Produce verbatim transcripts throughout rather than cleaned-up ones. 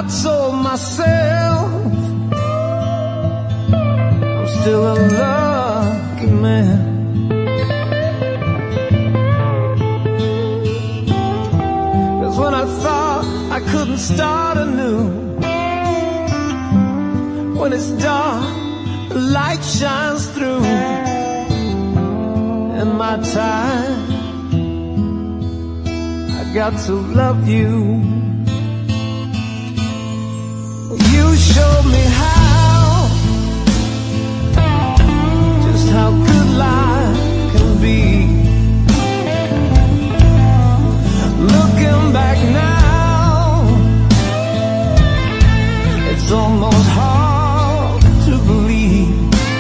told myself I'm still a lucky man. Cause when I thought I couldn't start anew, when it's dark, the light shines through. In my time, I got to love you. You showed me how, just how good life can be. Looking back now, it's almost hard to believe.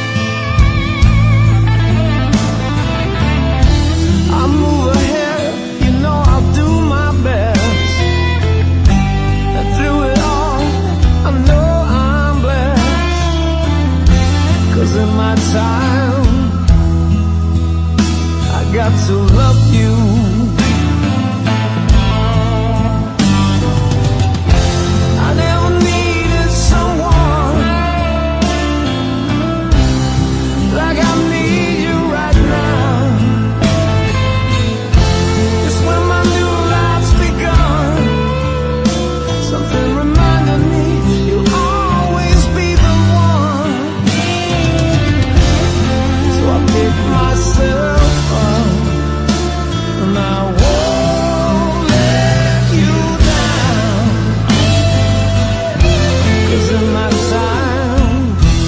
I move ahead, you know I'll do my best. And through it all, I know I'm blessed. Cause in my time, I got to love you. I never needed someone like I need you right now. Just when my new life's begun, something reminded me you'll always be the one. So I pick myself up and I won't let you down. Cause in my time,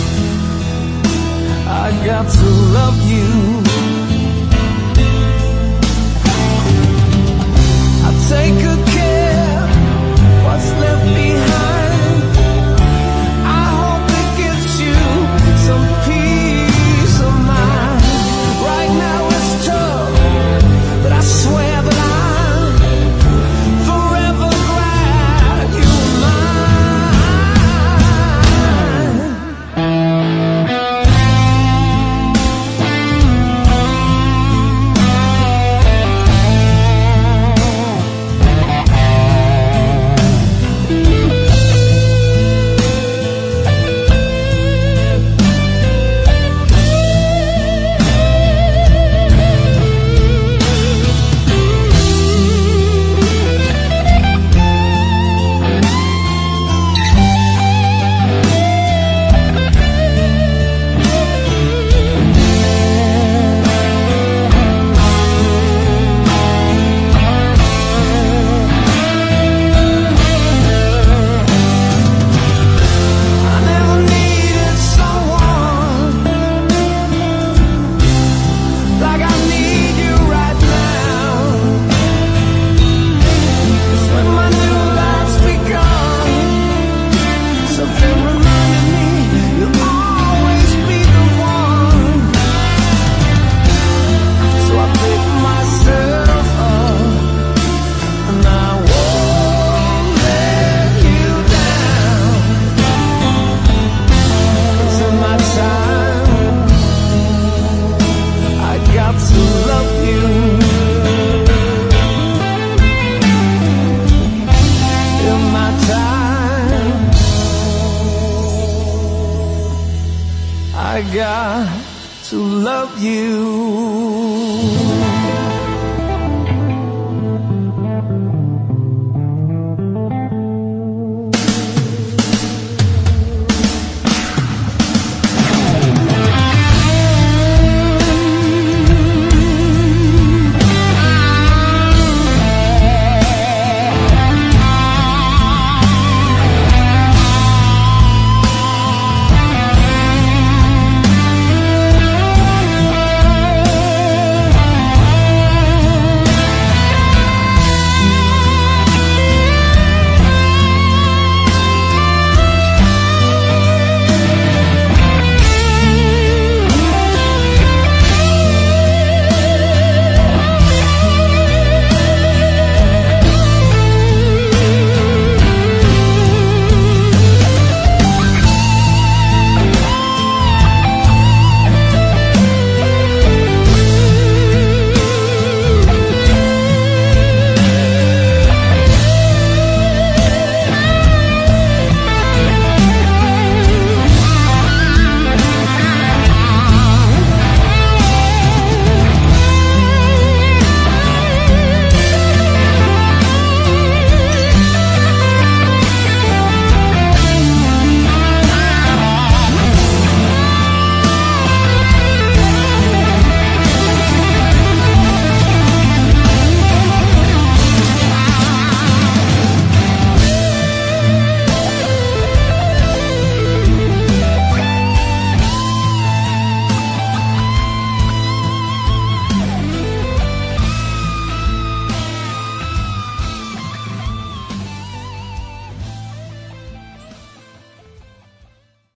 I got to love you. I take good care what's left behind. I hope it gives you some peace of mind. Right now it's tough, but I swear that I'm forever glad you're mine. I never needed someone like I need you right now. Just when my new life's begun, something reminded me you'll always be the one. So I pick myself up and I won't let you down. Cause in my time, I got to love you. In my time, I got to love you.